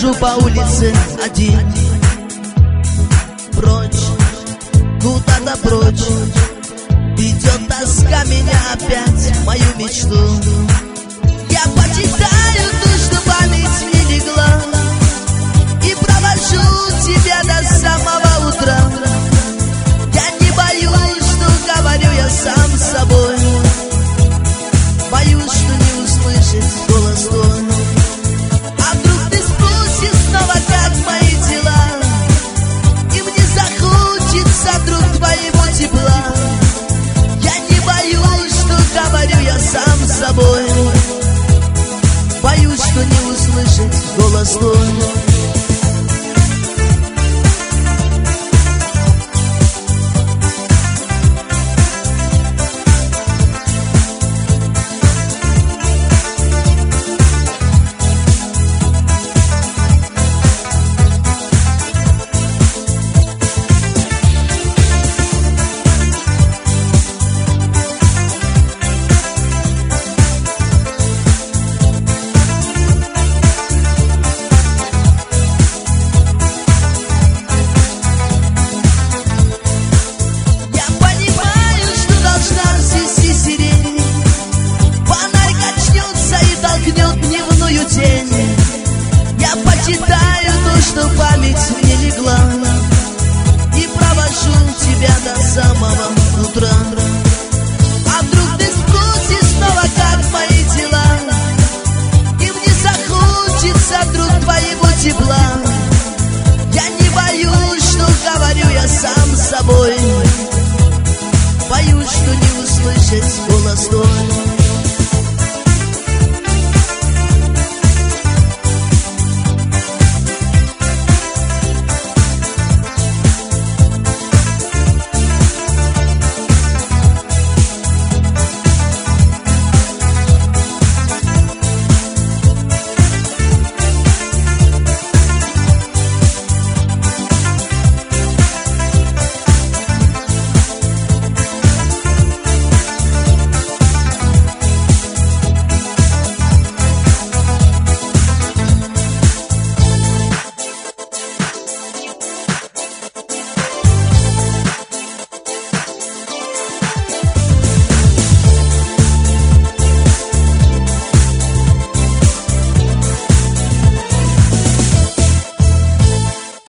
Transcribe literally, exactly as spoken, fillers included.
брожу по улице один, прочь, куда-то прочь. Ведет тоска меня опять в мою мечту. Я почитаю ту, что память мне легла, и провожу тебя до самого утра. Я не боюсь, что говорю я сам с собой, боюсь, что не услышать голос твой. А вдруг ты спустишь снова, как мои дела, и мне захочется вдруг твоего тепла. Я не боюсь, что говорю я сам с собой, боюсь, что не услышать голос твой. Я почитаю то, что память мне легла, и провожу тебя до самого утра. А вдруг ты спустишь снова, как мои дела, и мне захочется вдруг твоего тепла. Я не боюсь, что говорю я сам с собой, боюсь, что не услышать голос твой.